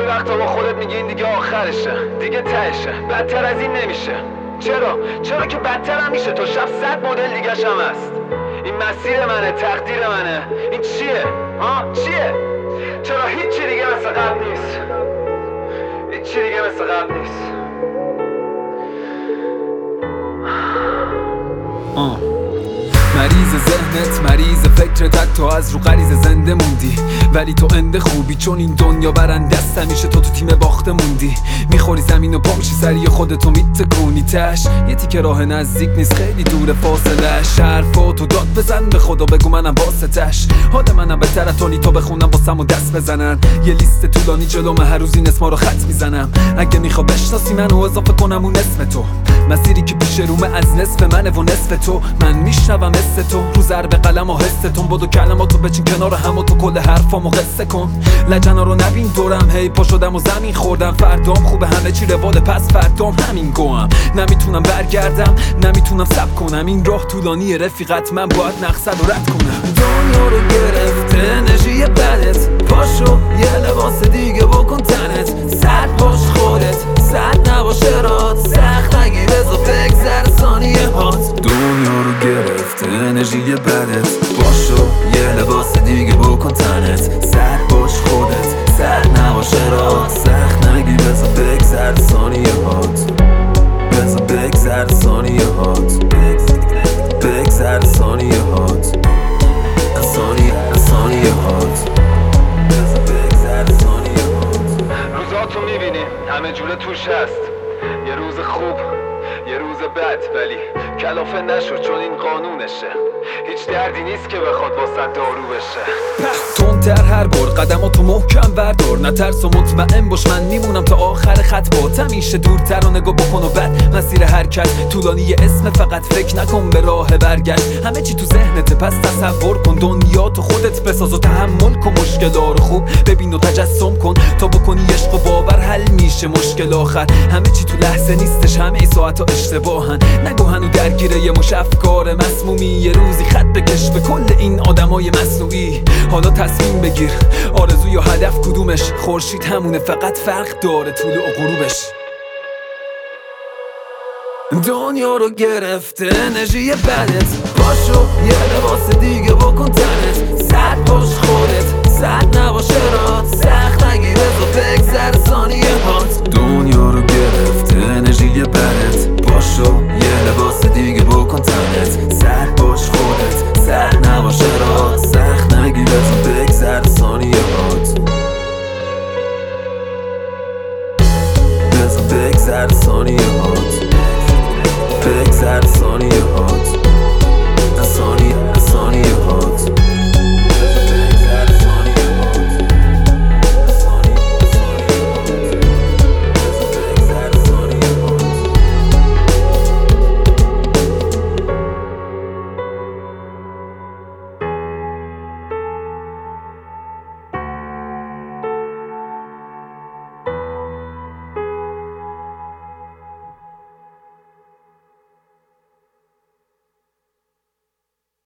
وقتا با خودت میگی این دیگه آخرشه، دیگه تهشه، بدتر از این نمیشه. چرا که بدتر هم میشه. تو شب 100 مدل دیگه هم هست. این مسیر منه، تقدیر منه. این چیه؟ چیه؟ چرا هیچی دیگه مثل قبل نیست؟ هیچی دیگه مثل قبل نیست. مریض ذهنت، مریض فکرت، تو از رو غریزه زنده موندی، ولی تو انده خوبی چون این دنیا برنده است. همیشه تو تیم باخته موندی، میخوری زمین و پا میشی سری خودتو میتکونی تش. یه تیکه راه نزدیک نیست، خیلی دور فاصله‌اش. حرفاتو داد بزن به خدا، بگو منم واسطش. حال منم بهتر از تو بخونم واسم و دست بزنن. یه لیست طولانی جلومه، هر روز این اسما رو خط میزنم. اگه میخوا بشناسی منو اضافه کنم اون اسم تو. مسیری که پیش رومه از نصف منه و نصف تو. من میشنوم حس تو رو ضرب قلم و حستون. بدو کلماتو بچین کنار هم و تو کل حرفامو قصه کن. لجنا رو نبین دورم، هی پا شدم و زمین خوردم. فردام خوبه همه چی رواله، پس فردام همین گوام. نمیتونم برگردم، نمیتونم صبر کنم. این راه طولانی رفیقت، من باید نقصد رو رد کنم. دنیا رو گرفته انرژی بدت، پاشو یه لباس دیگه بکن تنت. سرد باش خودت، سرد نباشه رات. سخت نگیر بزا بگذر ثانیه هات. دنیا رو گرفته انرژی بدت، پاشو یه لباس دیگه بکن تنت. سرد باش خودت، سرد نباشه رات. سخت نگیر بزا بگذر ثانیه هات. بزا بگذر ثانیه هات. بگذر ثانیه هات. ثانیه هات. روزاتو میبینی همه جوره توش هست. یه روز خوب، یه روز بد، ولی کلافه نشو چون این قانونشه. هیچ دردی نیست که بخواد واسه دارو بشه. تندتر هر بار قدماتو محکم بردار. نترس و مطمئن باش من میمونم تا آخر خط. بات همیشه دورتر و نگاه بکن و بعد مسیر حرکت طولانی. یه اسم فقط فکر نکن به راه برگشت. همه چی تو ذهنته، پس تصور کن دنیا تو خودت بساز و تحمل کن. مشکلا رو خوب ببین و تجسم کن تا بکنی عشق و باور حل میشه مشکل آخر. همه چی تو لحظه نیستش، همه ساعتا اشتباهن. نگو هنو درگیره یه مش افکار مسمومی. یه روزی خط بکش به کل این آدمای مصنوعی. حالا تصمیم بگیر آرزو یا هدف کدومش. خورشید همونه، فقط فرق داره طول و غروبش. دنیا رو گرفته انرژی بدت، پاشو یه لباس دیگه بکن تنت. سرد باش خودت، سرد نباشه رات. سخت نگیر بزا بگذر ثانیه هات. دنیا رو گرفته انرژی بدت، پاشو یه لباس دیگه بکن تنت. سرد باش خودت، سرد نباشه رات. سخت نگیر بزا بگذر ثانیه هات. بزا بگذر ثانیه هات. بگذر ثانیه